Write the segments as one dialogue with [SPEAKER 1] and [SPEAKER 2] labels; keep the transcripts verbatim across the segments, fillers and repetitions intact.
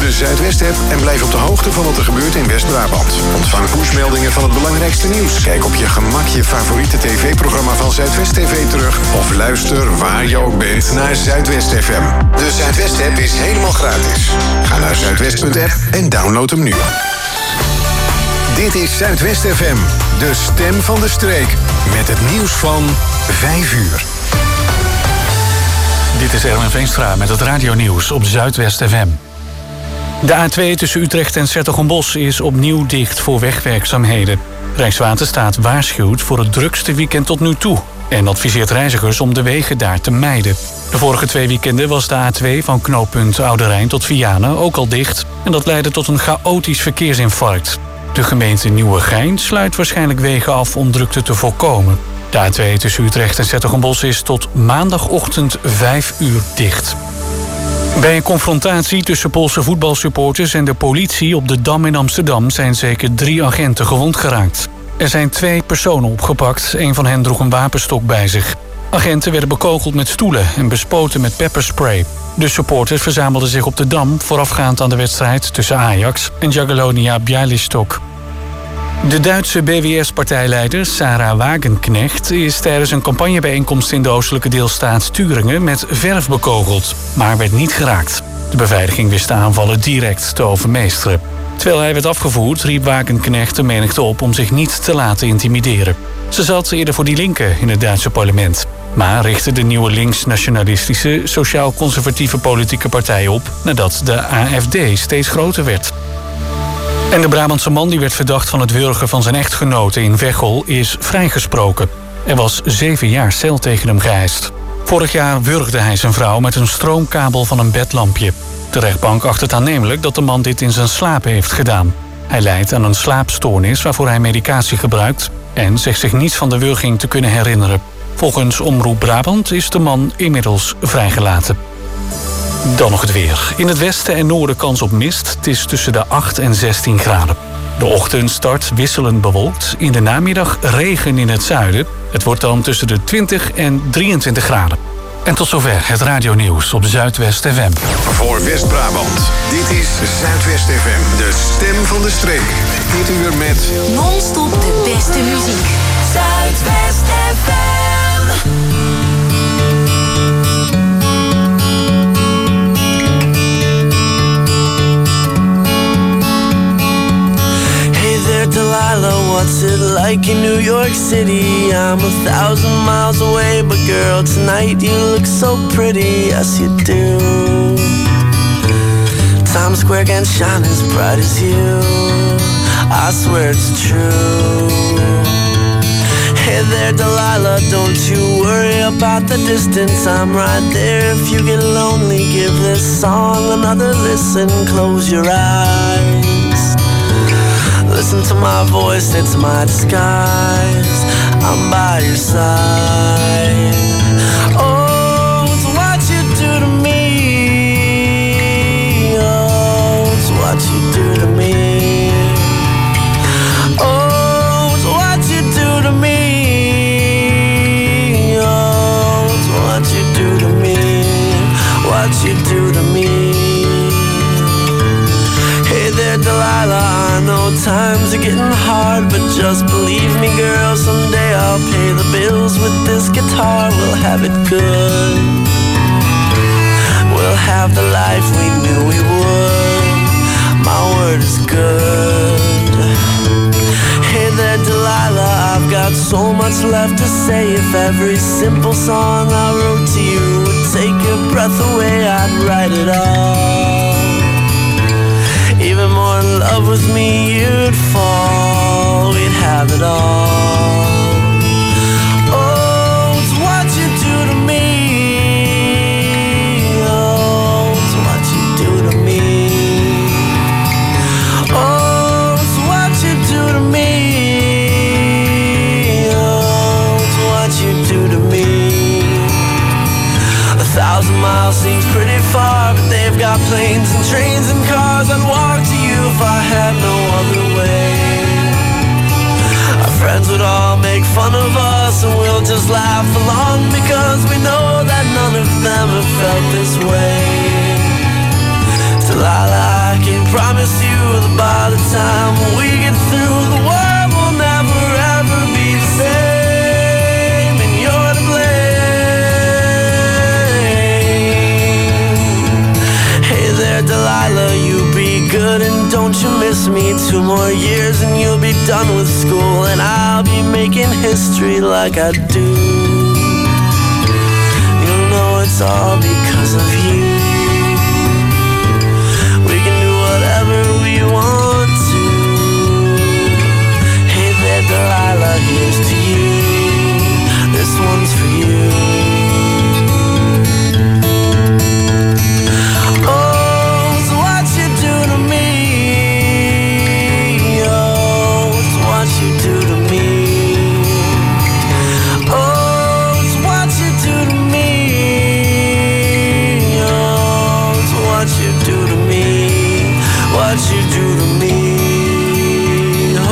[SPEAKER 1] de Zuidwest-app en blijf op de hoogte van wat er gebeurt in West-Brabant. Ontvang pushmeldingen van het belangrijkste nieuws. Kijk op je gemak je favoriete tv-programma van Zuidwest T V terug. Of luister waar je ook bent naar Zuidwest F M. De Zuidwest-app is helemaal gratis. Ga naar zuidwest punt app en download hem nu. Dit is Zuidwest F M, de stem van de streek. Met het nieuws van vijf uur.
[SPEAKER 2] Dit is Erwin Veenstra met het radionieuws op Zuidwest F M. De A twee tussen Utrecht en 's-Hertogenbosch is opnieuw dicht voor wegwerkzaamheden. Rijkswaterstaat waarschuwt voor het drukste weekend tot nu toe en adviseert reizigers om de wegen daar te mijden. De vorige twee weekenden was de A twee van knooppunt Oude Rijn tot Vianen ook al dicht en dat leidde tot een chaotisch verkeersinfarct. De gemeente Nieuwegein sluit waarschijnlijk wegen af om drukte te voorkomen. De A twee tussen Utrecht en 's-Hertogenbosch is tot maandagochtend vijf uur dicht. Bij een confrontatie tussen Poolse voetbalsupporters en de politie op de Dam in Amsterdam zijn zeker drie agenten gewond geraakt. Er zijn twee personen opgepakt, een van hen droeg een wapenstok bij zich. Agenten werden bekogeld met stoelen en bespoten met pepperspray. De supporters verzamelden zich op de Dam voorafgaand aan de wedstrijd tussen Ajax en Jagiellonia Białystok. De Duitse B W S-partijleider Sarah Wagenknecht is tijdens een campagnebijeenkomst in de oostelijke deelstaat Thüringen met verf bekogeld, maar werd niet geraakt. De beveiliging wist de aanvallen direct te overmeesteren. Terwijl hij werd afgevoerd, riep Wagenknecht de menigte op om zich niet te laten intimideren. Ze zat eerder voor Die Linke in het Duitse parlement, maar richtte de nieuwe links-nationalistische, sociaal-conservatieve politieke partij op nadat de A F D steeds groter werd. En de Brabantse man die werd verdacht van het wurgen van zijn echtgenote in Veghel is vrijgesproken. Er was zeven jaar cel tegen hem geëist. Vorig jaar wurgde hij zijn vrouw met een stroomkabel van een bedlampje. De rechtbank acht het aannemelijk dat de man dit in zijn slaap heeft gedaan. Hij lijdt aan een slaapstoornis waarvoor hij medicatie gebruikt en zegt zich niets van de wurging te kunnen herinneren. Volgens Omroep Brabant is de man inmiddels vrijgelaten. Dan nog het weer. In het westen en noorden kans op mist. Het is tussen de acht en zestien graden. De ochtend start wisselend bewolkt. In de namiddag regen in het zuiden. Het wordt dan tussen de twintig en drieëntwintig graden. En tot zover het radionieuws op Zuidwest F M.
[SPEAKER 1] Voor West-Brabant. Dit is Zuidwest F M, de stem van de streek. Dit uur met
[SPEAKER 3] non-stop de beste muziek. Zuidwest F M.
[SPEAKER 4] Delilah, what's it like in New York City? I'm a thousand miles away, but girl, tonight you look so pretty, yes you do. Times Square can't shine as bright as you, I swear it's true. Hey there, Delilah, don't you worry about the distance, I'm right there. If you get lonely, give this song another listen, close your eyes. Listen to my voice, it's my disguise. I'm by your side. Oh, it's what you do to me. Oh, it's what you do to me. Oh, it's what you do to me. Oh, it's what you do to me. What you do to me. Hey there, Delilah, I know times are getting hard, but just believe me, girl, someday I'll pay the bills with this guitar. We'll have it good. We'll have the life we knew we would. My word is good. Hey there, Delilah, I've got so much left to say. If every simple song I wrote to you would take your breath away, I'd write it all. Even more in love with me, you'd fall. We'd have it all. Oh, it's what you do to me. Oh, it's what you do to me. Oh, it's what you do to me. Oh, it's what you do to me. A thousand miles seems pretty far, but they've got planes and trains and cars. I'd walk to you if I had no other way. Our friends would all make fun of us, and we'll just laugh along, because we know that none of them have felt this way. Delilah, I promise you that by the time we get through, the world will never ever be the same, and you're to blame. Hey there, Delilah, you be good and don't you miss me. Two more years and you'll be done with school, and I'll be making history like I do. You know it's all because of you. We can do whatever we want to. Hey there, Delilah, here's to you. This one's for you. Oh, it's what you do to me. Oh, it's what you do to me. Oh, it's what you do to me. Oh, it's what you do to me. What you do to me. Oh,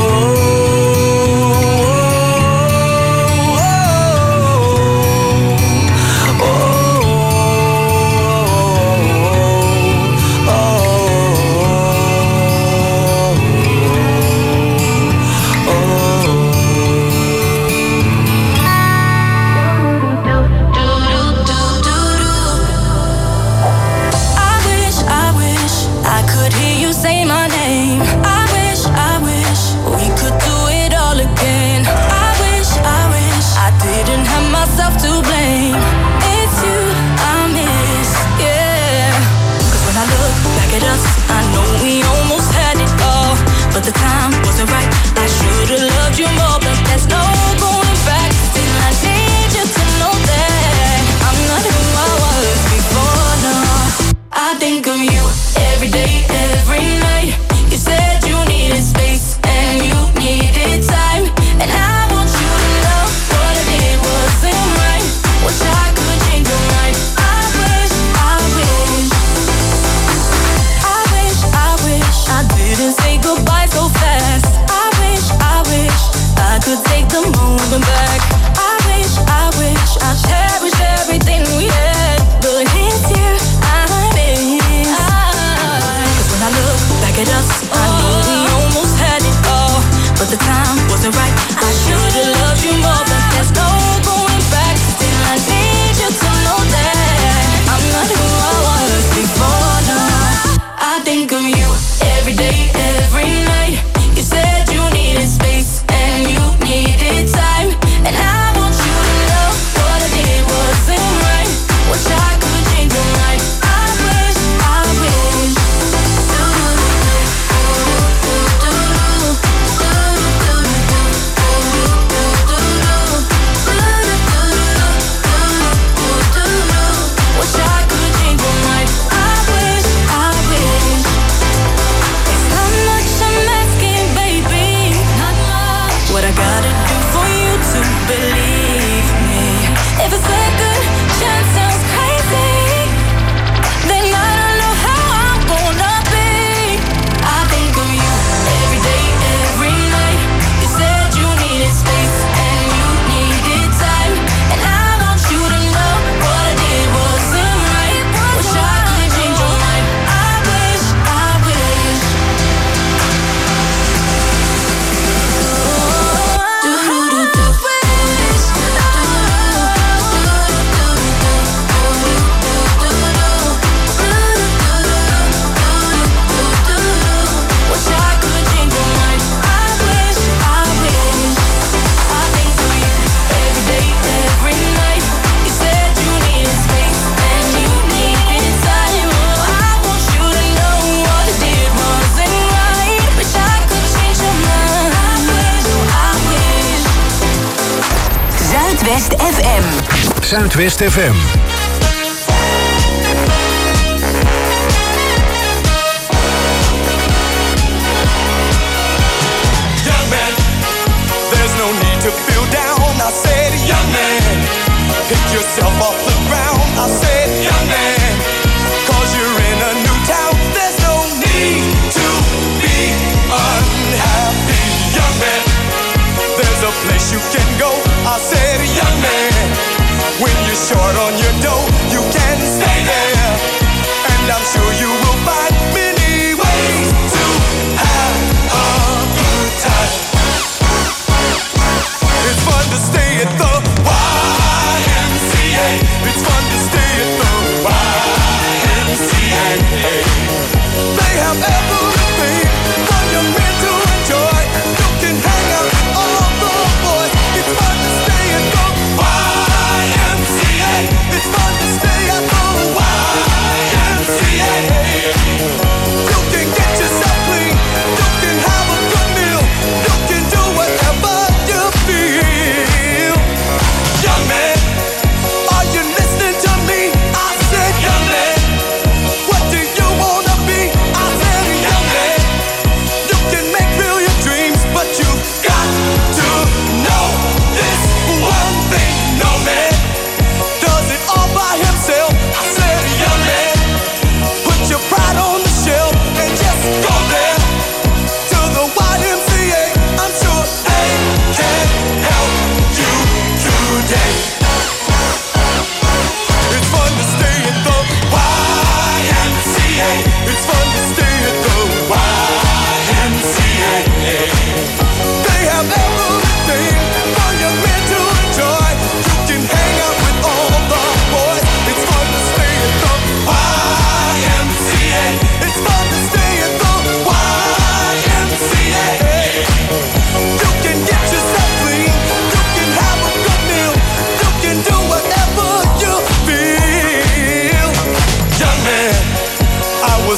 [SPEAKER 4] oh, oh, oh, oh,
[SPEAKER 3] I wish, I wish I could hear you say my name. I wish, I wish we could do it all again. I wish, I wish I didn't have myself to blame. It's you I miss, yeah. Cause when I look back at us, I know we almost had it all, but the time wasn't right. I should've loved you more, but there's no going back. Still I need you to know that I'm not who I was before, no. I think of you every day, every night. You said you needed space and you needed time, and I want you to know what I did wasn't right. Wish I could change your mind. I wish, I wish, I wish, I wish I didn't say goodbye so fast. I wish, I wish I could take the moment back. I wish, I wish I cherished everything we had, but it's you I miss. Cause when I look back at us, I know we almost had it all, but the time wasn't right. I should've loved you more, but there's no going back. Still I need you to know that I'm not who I was before, no. I think of you every day, every night. You said you needed space and you needed time, and I want you to know what I did wasn't right. Wish I could change your mind. I wish, I wish. Wish I could change your mind. I wish, I wish. It's not much I'm asking, baby. Not much. What I gotta do for you to believe me? If a second chance sounds crazy, then I don't know how I'm gonna be. I think of you every day, every night. You said you needed space and you needed time, and I want you to know what I did wasn't right. Wish I could change your mind. I wish, I wish. Wish I could change your mind. I wish, I wish. I think of you every day, every night. You said you needed space and you needed time. Oh, I want you to know what I did wasn't right. Wish I could change your mind. I wish, I wish.
[SPEAKER 5] Zuidwest F M.
[SPEAKER 1] Zuidwest F M.
[SPEAKER 6] Young man, there's no need to feel down. I said, young man, pick yourself off the ground. I said, young man, cause you're in a new town. There's no need to be unhappy. Young man, there's a place you can go. I said, young man, when you're short on your dough, you can stay there, and I'm sure you will find many ways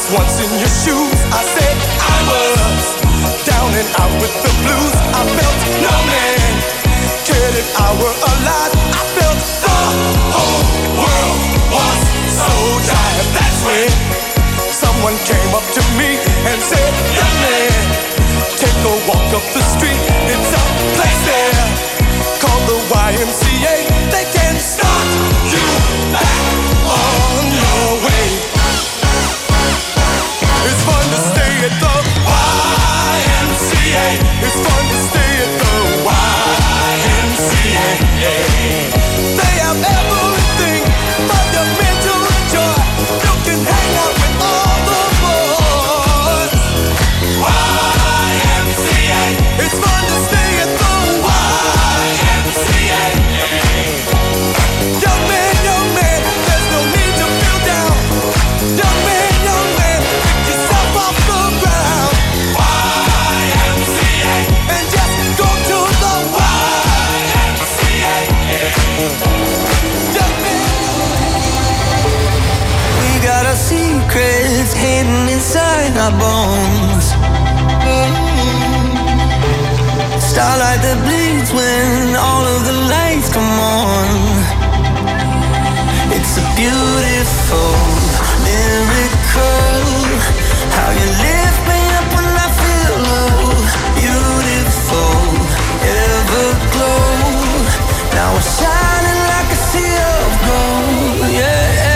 [SPEAKER 6] once in your shoes. I said I was down and out with the blues. I felt no man cared if I were alive. I felt the whole world was so tired. That's when someone came up to me and said, young man, take a walk up the street. It's a place there called the Y M C A. They can start you back on your way. It's fun to stay at the Y M C A. It's fun to stay at the Y M C A. They have everything but your mental joy. You can hang out with all the boys. Y M C A. It's fun to stay at the Y M C A. Young man, young man, there's no need to feel down. Young man, young man, pick yourself off the ground. Y M C A. And just go to the Y M C A. Young man,
[SPEAKER 4] we got our secrets hidden inside our bones. Starlight that bleeds when all of the lights come on. It's a beautiful miracle how you lift me up when I feel low. Beautiful everglow. Now we're shining like a sea of gold. Yeah.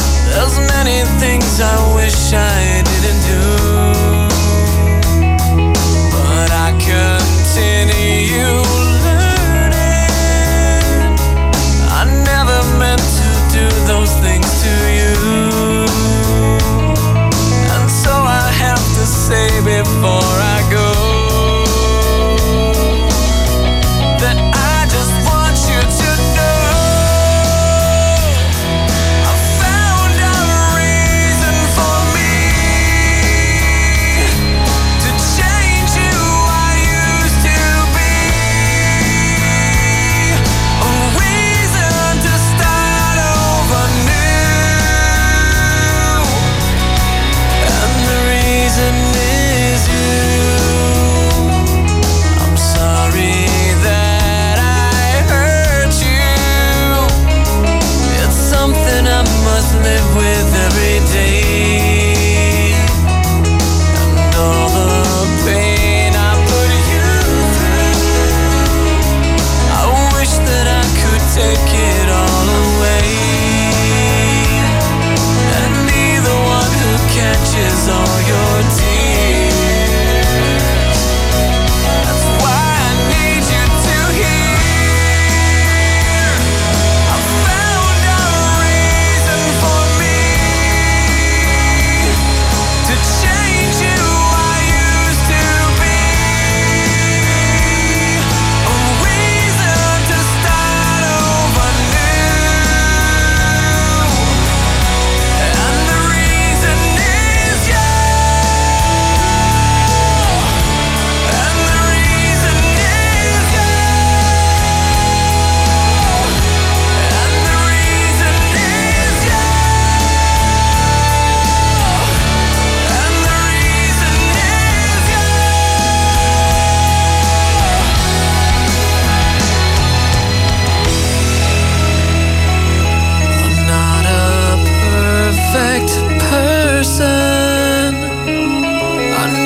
[SPEAKER 5] things I wish I didn't do.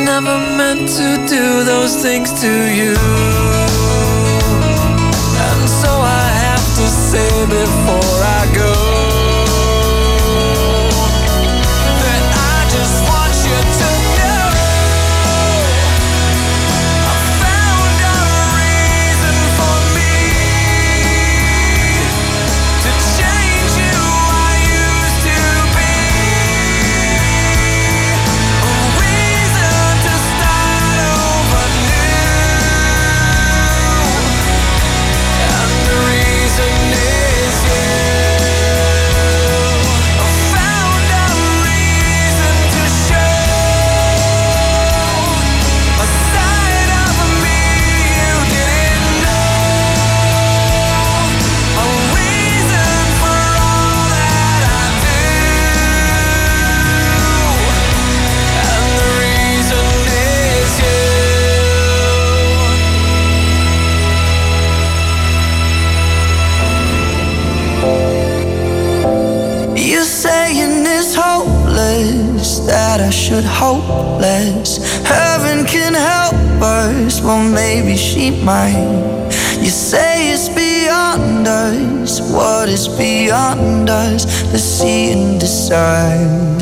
[SPEAKER 4] never meant to do those things to you. And so I have to say before I go that I just want you to know I found a reason for me to change who I used to be. A reason to start over new. And the reason is you. I found a reason to show a side of me you didn't know. A reason for all that I do. And the reason is you. You saying it's hopeless, that I should hope less. Heaven can help us, well maybe she might. You say it's beyond us, what is beyond us? Let's see and decide.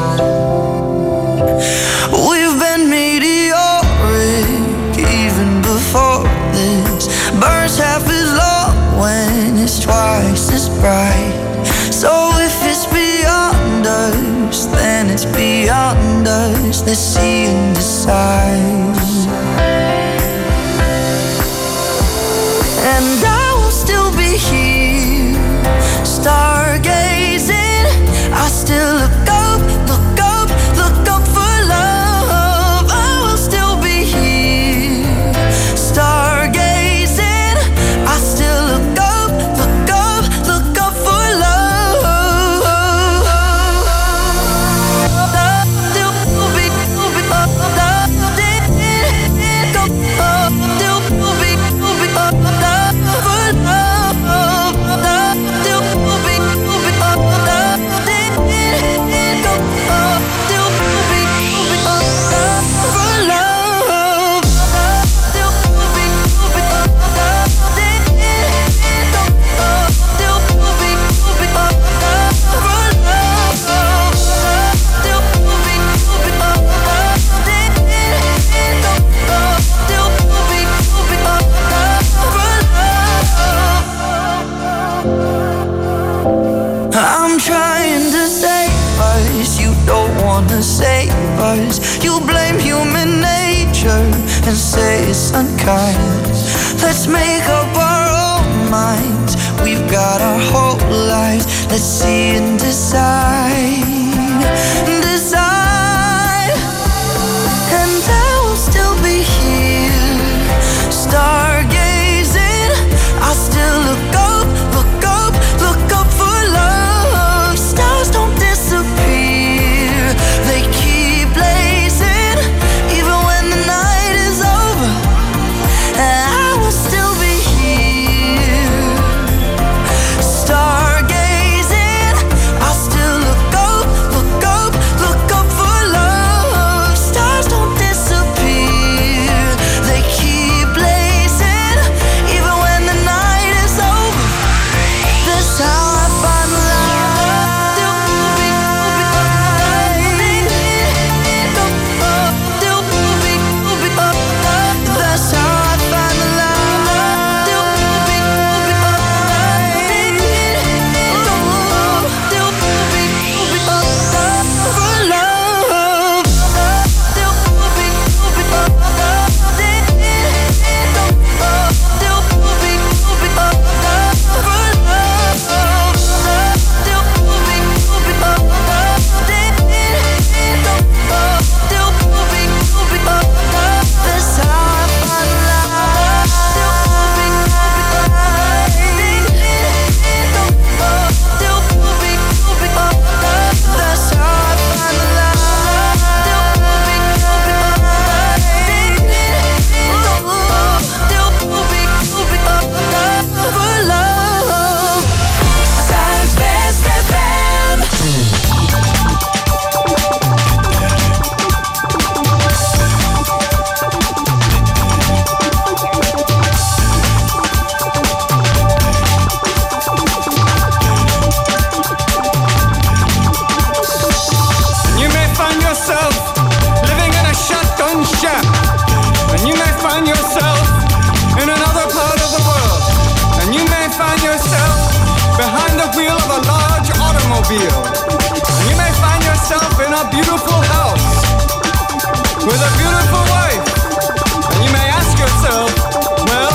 [SPEAKER 4] We've been meteoric even before this. Burns half as long when it's twice as bright. So if it's beyond us, then it's beyond us. Let's see and decide. And I will still be here, stargazing. I still look up, look up, look up for love. I will still be here, stargazing. I still look up, look up, look up for love. Still be, still be up, still be, still be up, for love. Still be, still be up, still be, still be up, for love. Still be, still be up, still be, still be up, for love. Still be, still be up, still be, still be up, for love. I'm trying to save us, you don't wanna save us. You blame human nature and say it's unkind. Let's make up our own minds, we've got our whole lives. Let's see and decide, decide. And I will still be here, stargazing. I still look up, look up, look up for love. Stars don't disappear, they keep blazing, even when the night is over. And I will still be here, stargazing. I still look up, look up, look up
[SPEAKER 5] automobile. And you may find yourself in a beautiful house with a beautiful wife. And you may ask yourself, well,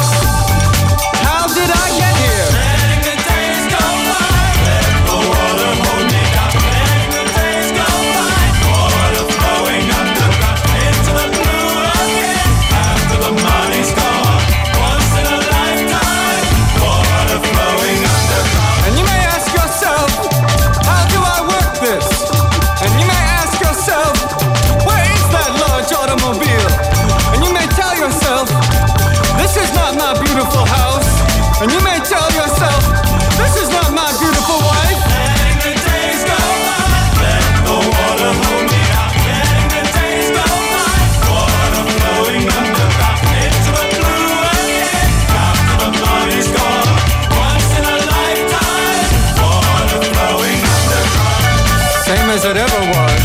[SPEAKER 5] how did I get here?
[SPEAKER 6] Letting the days go by, let the water hold me down. Letting the days go by, water flowing underground into the blue again. After the money's gone, once in a lifetime, water flowing underground.
[SPEAKER 5] And you may ask yourself, how do I work this? And you may ask yourself, where is that large automobile? And you may tell yourself, this is not my beautiful house. And you may tell yourself, this is not my beautiful wife.
[SPEAKER 6] Letting the days go by, let the water hold me down. Letting the days go by, water flowing underground into the blue again. After the money's gone, once in a lifetime, water flowing underground.
[SPEAKER 5] Same as it ever was.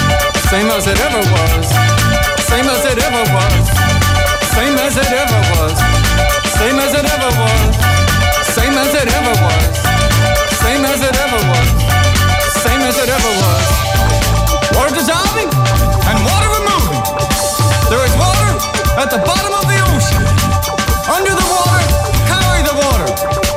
[SPEAKER 5] Same as it ever was. Same as it ever was. Same as it ever was. Same as it ever was. Same as it ever was. Same as it ever was. Same as it ever was. Water dissolving and water removing. There is water at the bottom of the ocean. Under the water, carry the water.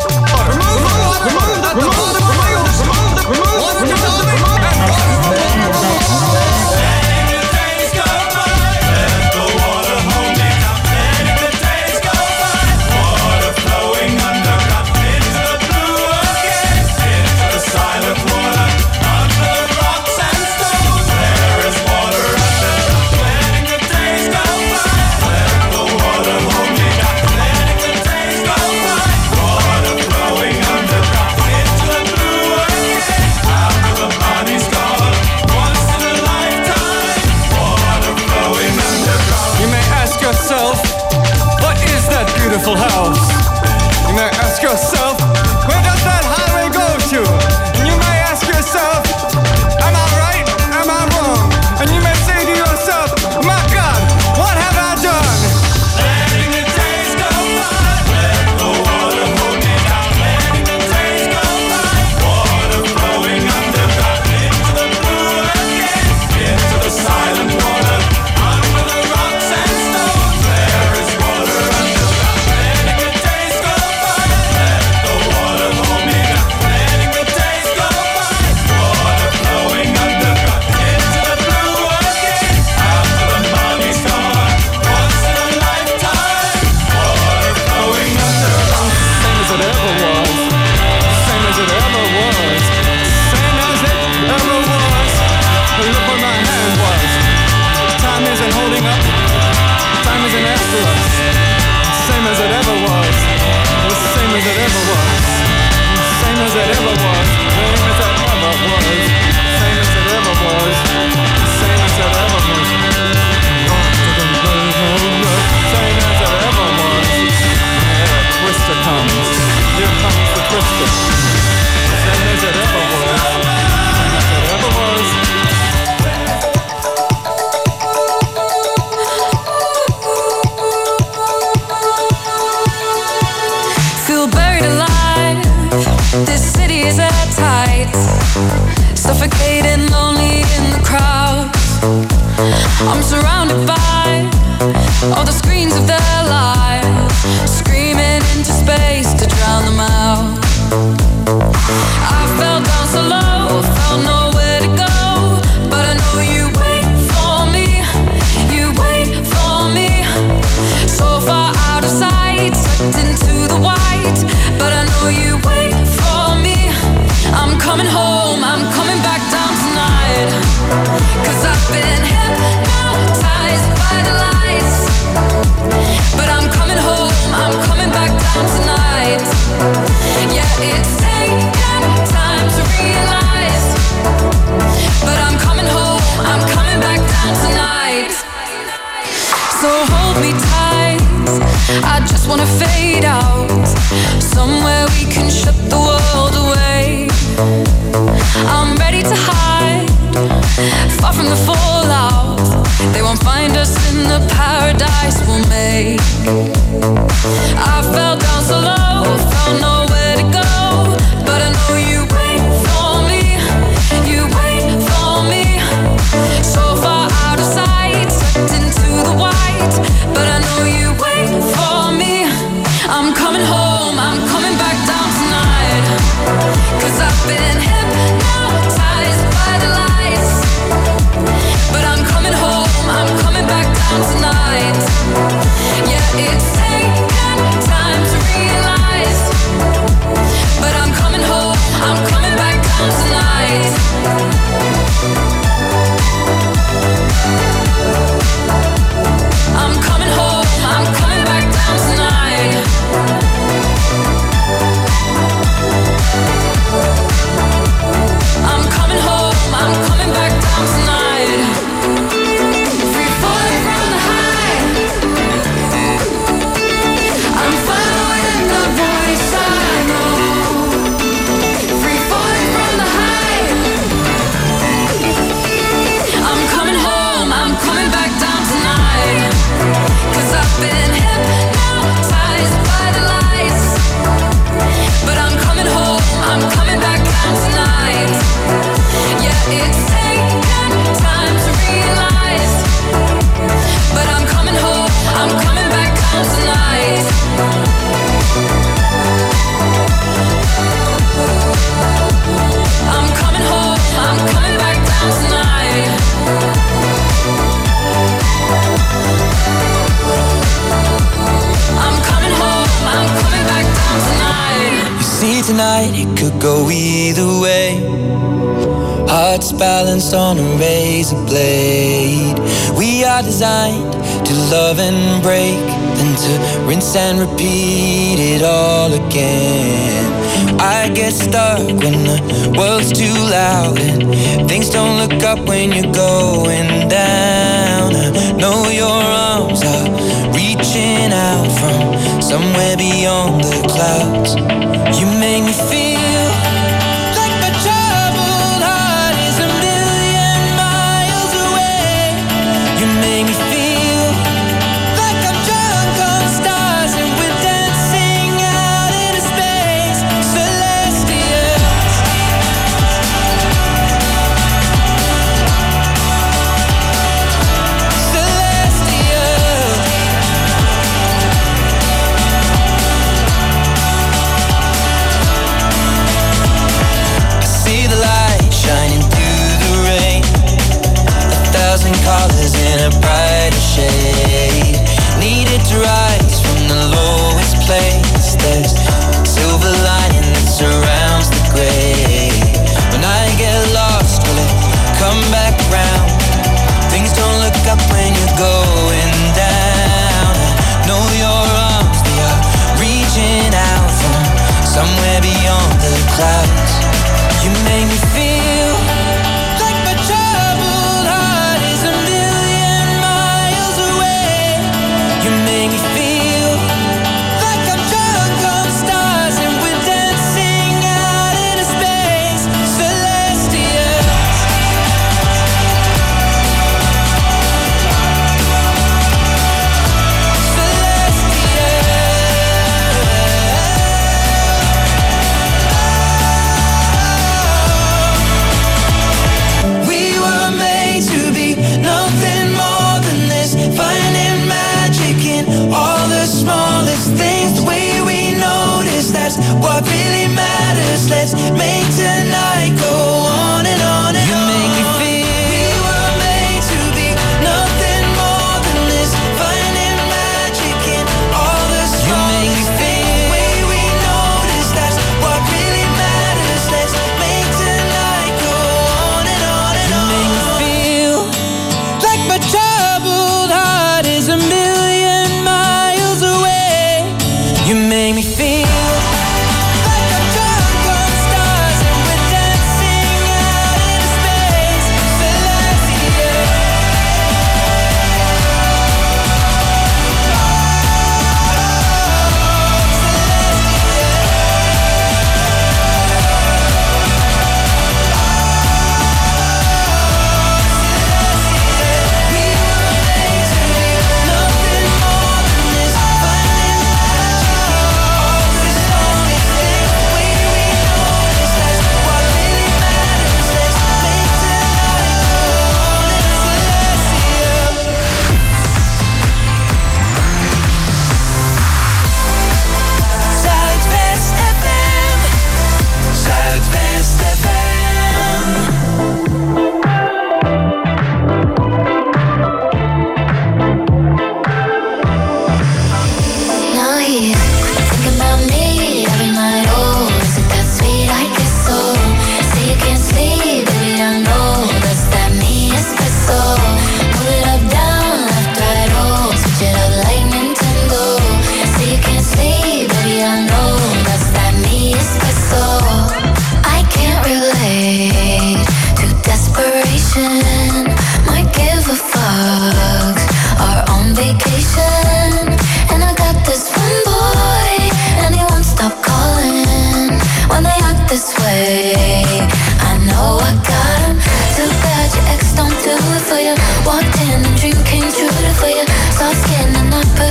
[SPEAKER 5] Remove the water at the bottom of the ocean. Water dissolving and water removing.
[SPEAKER 6] Letting the days go by, let the water hold me down. Letting the days go by, water flowing underground into the blue again. Into the silent water, under the rocks and stones. There is water underground. Letting the days go by, let the water hold me down. Letting the days go by, water flowing underground into the blue again. After the money's gone, once in a lifetime, water flowing underground.
[SPEAKER 5] You may ask yourself, what is that beautiful house? You may ask yourself, where does that highway go to? And you may ask yourself, am I right? Am I wrong? And you may say to yourself, my God, what have I done?
[SPEAKER 6] Letting the days go by, let the water hold me down. Letting the days go by, water flowing underground into the blue again. Into the silent water, under the rocks and stones. There is water underground. Letting the days go by, let the water hold me down. Letting the days go by, water flowing underground into the blue again. After the money's gone, once in a lifetime, water flowing underground.
[SPEAKER 5] Same as it ever was. Same as it ever was. Same as it ever was. Look where my hand was. Time isn't holding up. Time isn't after us. Same as it ever was. Same as it ever was. Same as it ever was. Same as it ever was. Same as it ever was. Same as it ever was. Same as it ever was. Yeah, Twister comes. Here comes the Twister. Same as it ever was. Same as it ever was.
[SPEAKER 3] Feel buried alive. This city is airtight. Suffocating, lonely in the crowd. I'm surrounded by all the screens of their lives, screaming into space to drown them out. I fell down so low, felt nowhere to go, but I know you wait for me, you wait for me. So far out of sight, sucked into the white, but I know you wait for me. I'm coming home, I'm coming back down tonight, 'cause I've been hypnotized by the lights. But I'm coming home, I'm coming back down tonight. Yeah, it's taken time to realize, but I'm coming home, I'm coming back down tonight. So hold me tight, I just wanna fade out, somewhere we can shut the world away. I'm ready to hide, far from the fallout. They won't find us in the paradise we'll make. I fell down so low, found nowhere to go, but I know you wait for me, wait for me. I'm coming home, I'm coming back down tonight. Cause I've been hypnotized by the lights. But I'm coming home, I'm coming back down tonight. Yeah, it's taken time to realize. But I'm coming home, I'm coming back down tonight. I'm coming home, I'm coming back down tonight. I'm coming home, I'm coming back down tonight. Free falling from the high. I'm following the voice I know. Free falling from the high. I'm coming home, I'm coming back down tonight. Cause I've been hypnotized by the lights. But I'm coming home, I'm coming back down tonight. Yeah, it's taken time to realize. But I'm coming home, I'm coming back down tonight. I'm coming home, I'm coming back down tonight. I'm coming home, I'm coming back down tonight.
[SPEAKER 7] You see tonight it could go either way. Hearts balanced on a razor blade. We are designed to love and break, then to rinse and repeat it all again. I get stuck when the world's too loud and things don't look up when you're going down. I know your arms are reaching out from somewhere beyond the clouds. You make me feel like my troubled heart is a million miles away. You make me feel like I'm drunk on stars and we're dancing out into space. Celestial. Celestial.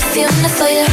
[SPEAKER 3] perfume for you.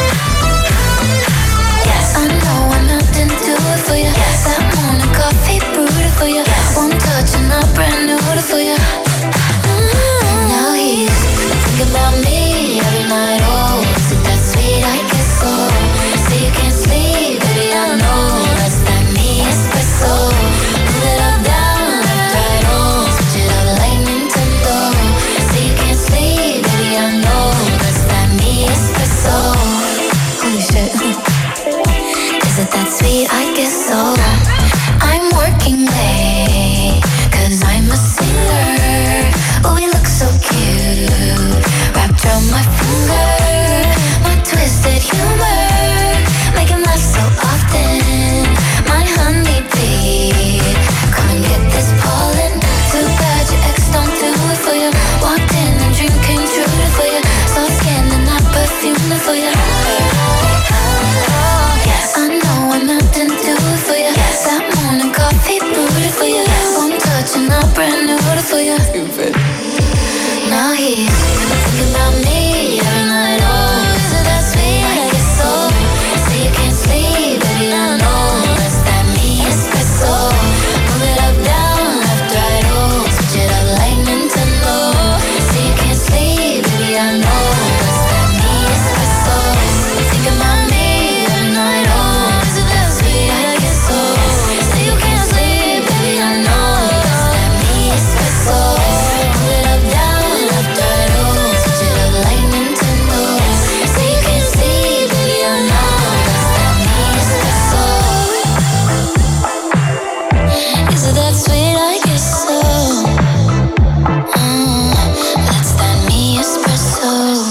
[SPEAKER 3] Yes, I know I'm melting to it for you. Yes, that morning coffee brewed it for you. Yes, one touch and I'm brand new for you. Mm-hmm. Now he's thinking about me every night. Oh, is it that sweet? I guess so. Say you can't sleep, baby, I know that's that me espresso. Move it up, down, left, right, oh, switch it up like Nintendo. Say you can't sleep, baby, I know that's that me espresso. Holy shit. Is it that sweet? I guess so. I'm working late, cause I'm a singer. Oh, we look so cute, wrapped around my finger. My twisted humor, make him laugh so often. My honey bee, come and get this pollen. Too bad your ex don't do it for you. Walked in and dream came true for you. Soft skin and that perfume for you. Yes, I know I'm melting to it for you. Yes, that morning coffee brewed it for you. Yes, one touch and I'm brand new for you. Stupid. Now he's thinking about me every night. Oh, is it that sweet? I guess so. Say you can't sleep, baby, I know that's that me espresso. Move it up, down, left, right, oh, switch it up like Nintendo. Say you can't sleep, baby, I know that's that me espresso. Thinking about me every night. Oh, is it that sweet? I guess so. Say you can't sleep, baby, I know that's that me espresso. Move it up, down, left, right, oh, switch it up like Nintendo. Say you can't sleep, baby, I know that's that me espresso. Is it that sweet? I guess so. Mm, that's that me espresso.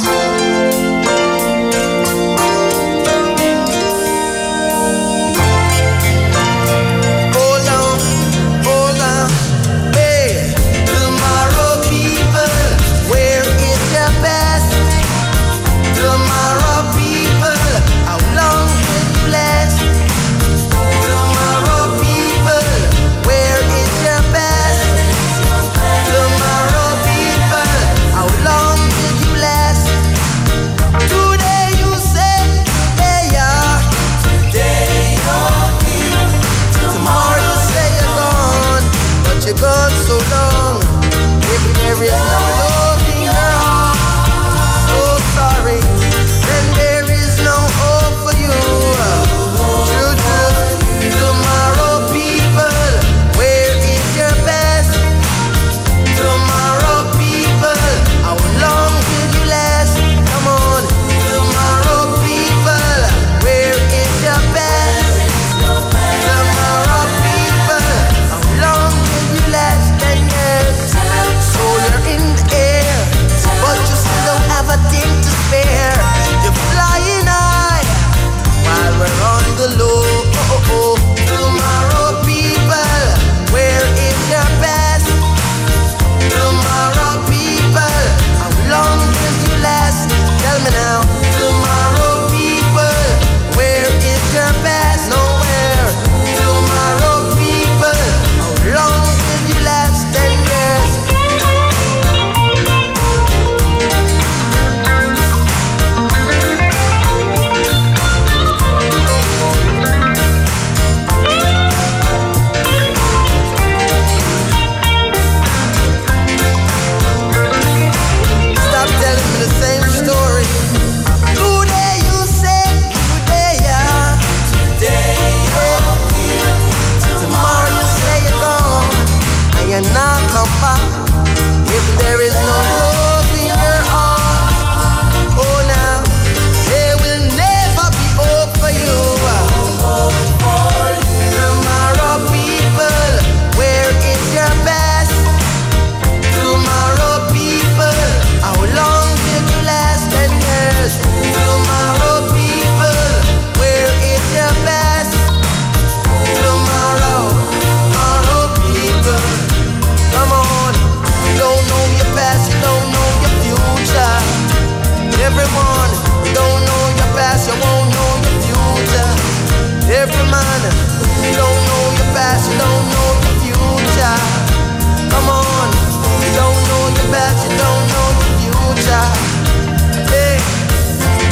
[SPEAKER 4] Hold on, hold on, hey. Tomorrow, people, where is your best? Tomorrow, people, how long will you last? Tomorrow, people, where is your best? Tomorrow, people, how long will you last? Today you say, hey, yeah. Today you're here. Tomorrow you say you're gone, but you're gone so long. If there is no love in your heart, so sorry, then there is no hope for you. True, true. Tomorrow, people, where is your best? Tomorrow, people, how long will you last? Come on. Tomorrow, people, where is your best? Tomorrow, people, how long will you last? Ten years. So you're in the air, but you still don't have a thing to spare. You're flying high while we're on the low. Oh, oh, oh. Tomorrow, people, where is your best? Tomorrow, people, how long will you last? Tell me now. Tomorrow, people, where is your best? Nowhere. Tomorrow, people, how long will you last? Ten years. Stop telling me the same story. Today you say, today yeah. Today you're here. Tomorrow you say you're gone, and you're not come back. If there is no love in your heart, oh now, there will never be hope for you. Tomorrow, people, where is your best? Tomorrow, people, how long will you last? Ten years. Tomorrow, people, where is your best? Tomorrow, tomorrow, people, come on. You don't know your past, you don't know your future. Everyone, you don't know your past, you won't know your future. Every man, you don't know your past, you don't know your future. Come on, you don't know your past, you don't know your future. Hey,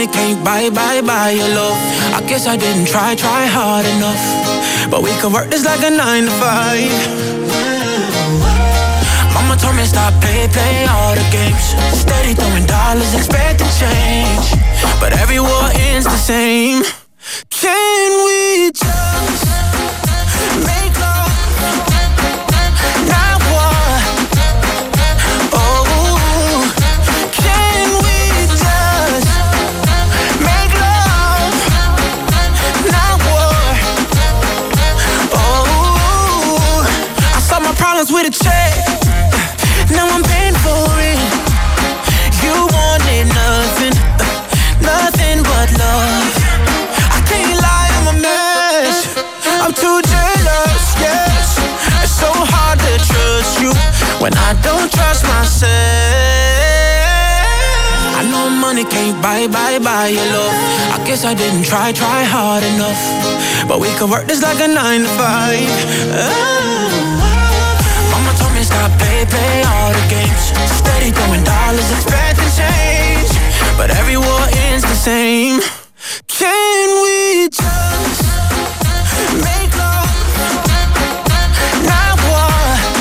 [SPEAKER 4] money can't buy, buy, buy your love. I guess I didn't try, try hard enough. But we can work this like a nine to five. Mama told me stop, play, play all the games. Steady throwing dollars, expecting change. But every war ends the same. Can we just make love? Not war. Oh, can we just make love? Not war. Oh, I solved my problems with a check. Now I'm paying for it. You wanted nothing, nothing but love. I can't lie, I'm a mess. I'm too jealous, yes. It's so hard to trust you when I don't trust myself. I know money can't buy, buy, buy your love. I guess I didn't try, try hard enough. But we could work this like a nine to five. Oh. Told me stop, play, play all the games. Steady throwing dollars, expecting change. But every war ends the same. Can we just make love? Not war.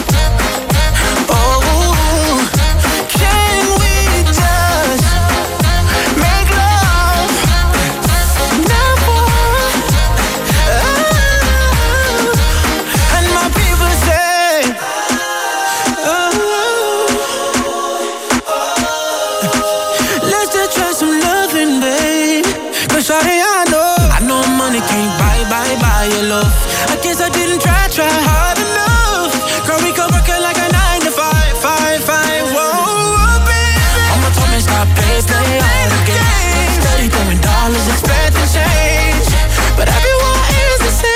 [SPEAKER 4] Oh, can we just make love? Not war. Oh, and my people say, sorry, I know, I know money can't buy, buy, buy your love. I guess I didn't try, try hard enough. Girl, we could work it like a nine to five, five, five, whoa, baby. Mama told me stop, play, play all the games. Steady throwing dollars, expecting change. But everyone is the same.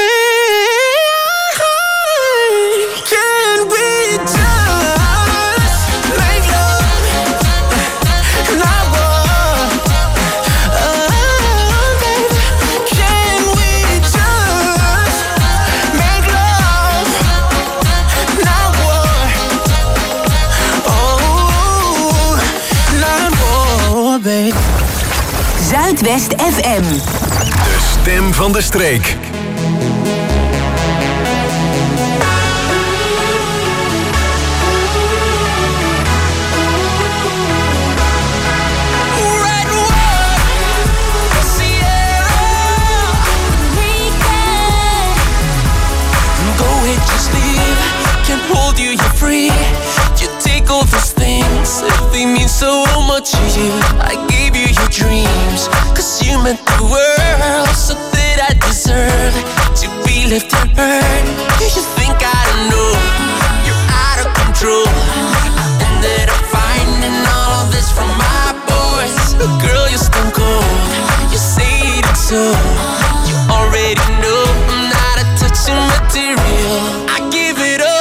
[SPEAKER 4] Can we just make love? Not war.
[SPEAKER 8] Zuidwest F M.
[SPEAKER 1] De stem van de streek.
[SPEAKER 9] Hold you, you're free. You take all those things, if they mean so much to you. I gave you your dreams, cause you meant the world. So that I deserve to be left unheard. Do you think I don't know? You're out of control. I ended up finding all of this from my boys. Girl, you're stone cold. You say it so. You already know I'm not a touching material. I give it all.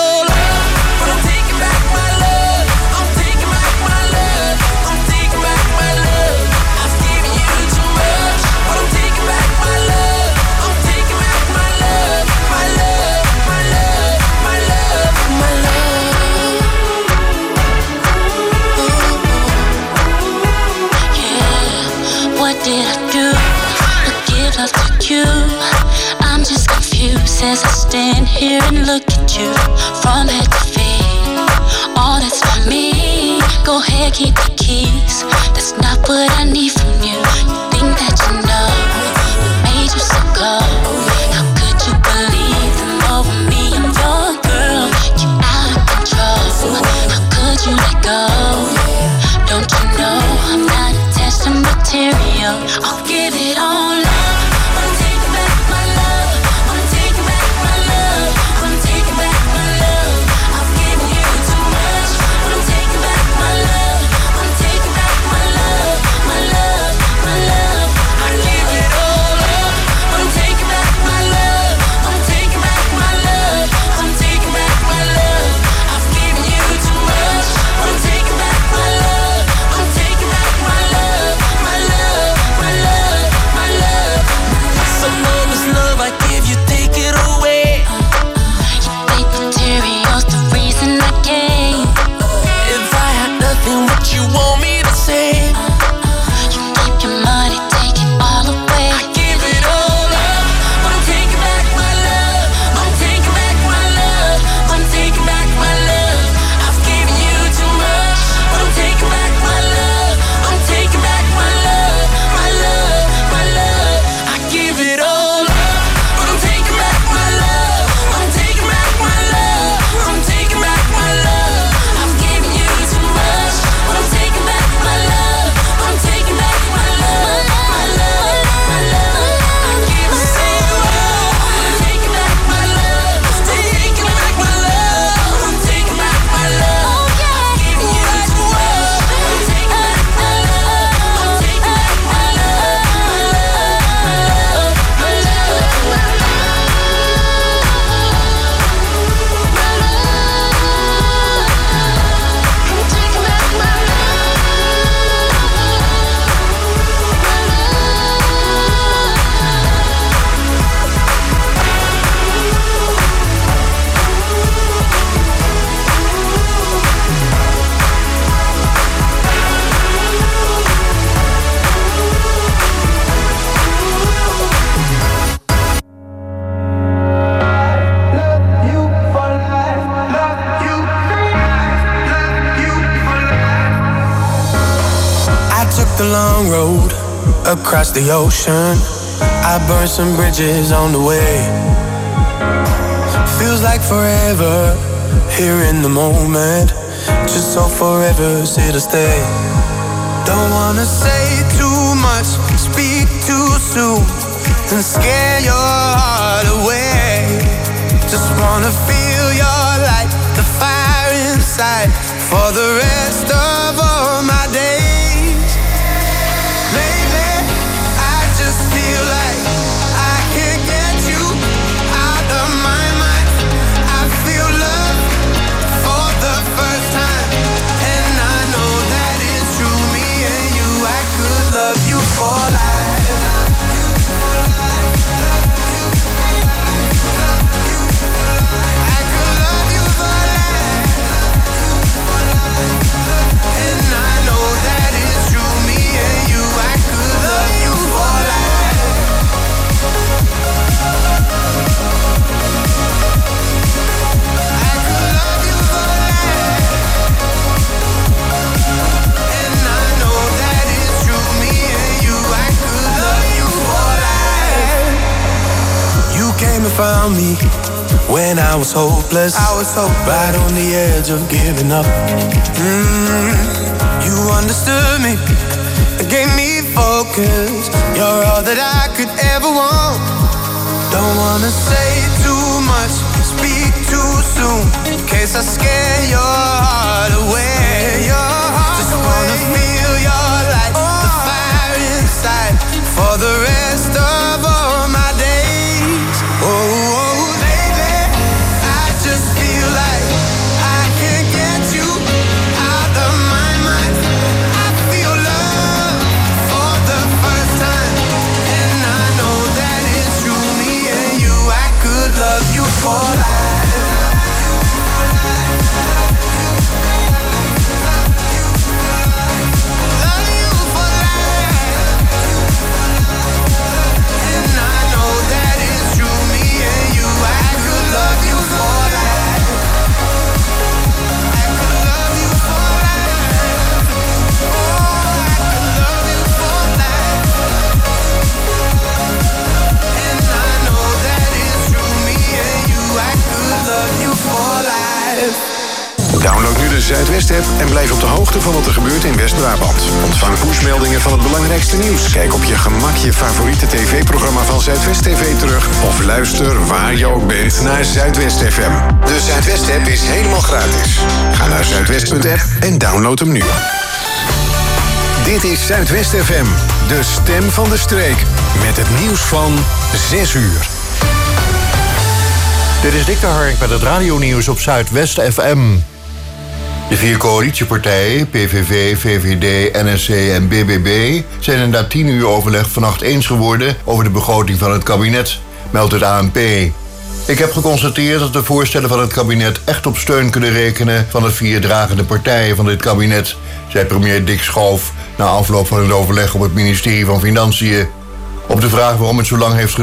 [SPEAKER 3] I'm just confused as I stand here and look at you from head to feet. All that's for me. Go ahead, keep the keys. That's not what I need from you. You think that you know what made you so cold? How could you believe them over me? I'm your girl. You out of control. How could you let go? Don't you know I'm not attached to material? I'll give it all up.
[SPEAKER 9] I give it
[SPEAKER 4] long road across the ocean. I burned some bridges on the way. Feels like forever here in the moment. Just so forever's here to stay. Don't wanna say too much, speak too soon, and scare your heart away. Just wanna feel your light, the fire inside, for the rest of all my days. Lately, I just feel like I can't get you out of my mind. I feel love for the first time, and I know that it's true. Me and you, I could love you for life. Found me when I was hopeless. I was so right on the edge of giving up. Mm, you understood me and gave me focus. You're all that I could ever want. Don't wanna say too much, speak too soon, in case I scare your heart away. Your heart Just away. Wanna feel your light, oh. The fire inside, for the rest of all my days. Oh, oh, baby, I just feel like I can't get you out of my mind. I feel love for the first time, and I know that it's true. Me and you, I could love you for life. Love you for life. And I know that it's true. Me and you, I could love you for life. I could love you for life. Oh, I could love you for life. And I know that it's true. Me and you, I could love you for life.
[SPEAKER 1] Download nu de Zuidwest-app en blijf op de hoogte van wat er gebeurt in West-Brabant. Ontvang pushmeldingen van het belangrijkste nieuws. Kijk op je gemak je favoriete tv-programma van Zuidwest T V terug. Of luister waar je ook bent naar Zuidwest F M. De Zuidwest-app is helemaal gratis. Ga naar zuidwest punt app en download hem nu. Dit is Zuidwest F M, de stem van de streek. Met het nieuws van zes uur.
[SPEAKER 8] Dit is Dick de Hark met het radionieuws op Zuidwest F M. De vier coalitiepartijen, P V V, V V D, N S C en B B B... zijn in dat tien uur overleg vannacht eens geworden over de begroting van het kabinet, meldt het A N P. Ik heb geconstateerd dat de voorstellen van het kabinet echt op steun kunnen rekenen van de vier dragende partijen van dit kabinet, zei premier Dick Schoof na afloop van het overleg op het ministerie van Financiën. Op de vraag waarom het zo lang heeft geduurd